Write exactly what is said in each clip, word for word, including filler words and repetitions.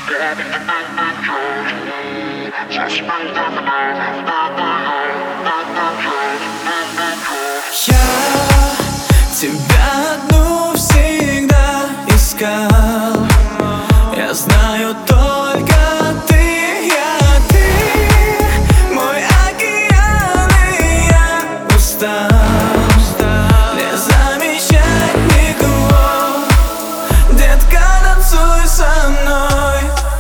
тебя одну всегда искал. Я знаю только ты, я ты, мой океан, и я устал не замечать никого. Детка, танцуй со мной.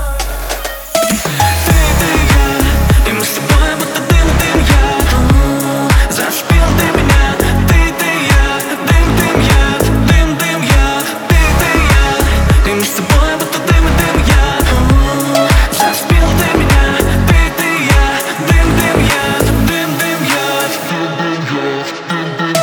Ты, ты, я, и мы с тобой будто дым, дым, я. Зашпил ты меня. Ты, ты, я, дым, дым, я, дым, дым, я. Ты, ты, я, и мы с тобой будто дым, дым, я. Зашпил ты меня. Ты, ты, я, дым, дым, я, дым, дым, я, дым, дым, я.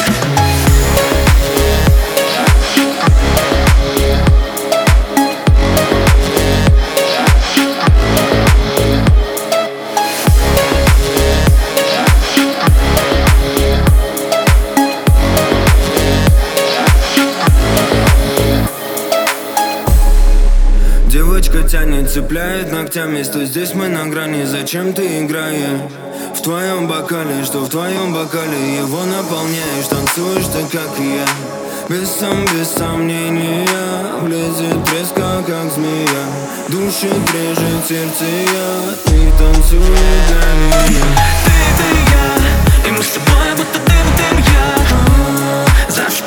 Девочка тянет, цепляет ногтями. Стой здесь, мы на грани. Зачем ты играешь? В твоем бокале, что в твоем бокале его наполняешь. Танцуешь ты, как и я. Без сом, без сомнения. Влезет резко, как змея. Душит, режет сердце я. И танцует для меня. Ты, ты, я, и мы с тобой будто дым, дым, я. Зашпил